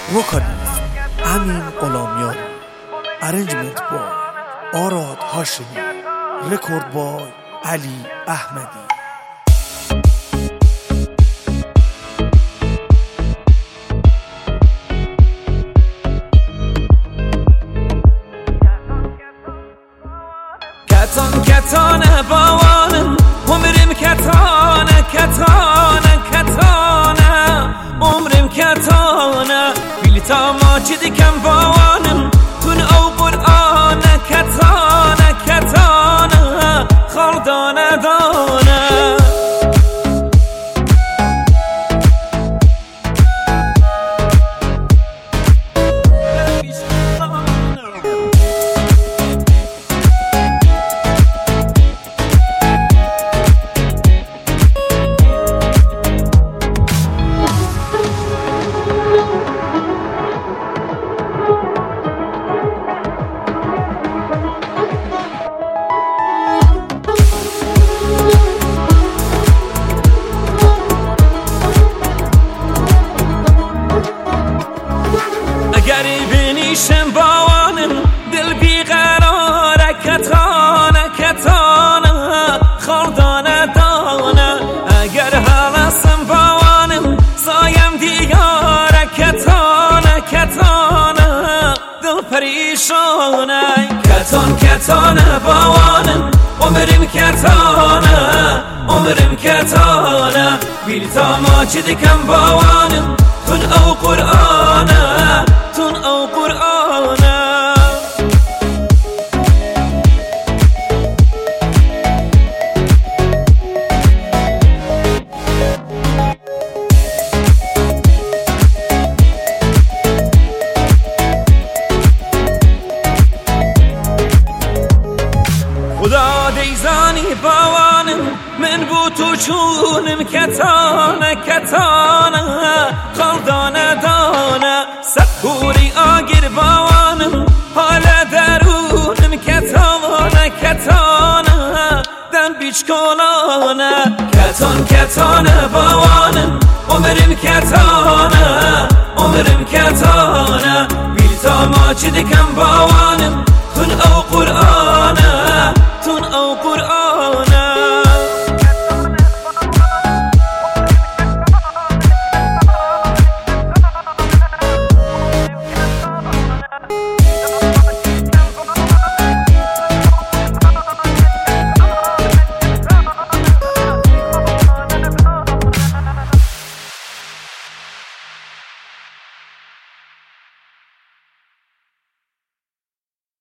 وکالی امین غلامیان، ارنجمنت بای آراد هاشمی، رکورد بای علی احمدی. کتان کتانه باوانم عمرم کتانه کتانه کتانه عمرم کتانه بیلتا ماجد کم باوانم تون او قرآنه کتانه کتانه خردانه دانه بنیشم باوانم دل بیقراره کتانه کتانه خردانه دانه اگر حالستم باوانم سایم دیاره کتانه کتانه دل پریشانه کتان کتانه باوانم عمرم کتانه عمرم کتانه بیلتا ماجد کم باوانم تون او قرآنه تون او قرآنه خدا دیزانی باوانم من بو تو چونم کتانه کتانه خردانه دانه سکوری آگیر باوانم حال درونم کتانه کتانه دم بیچ کلانه کتان کتانه باوانم عمرم کتانه عمرم کتانه بیلتا ماجد کم باوانم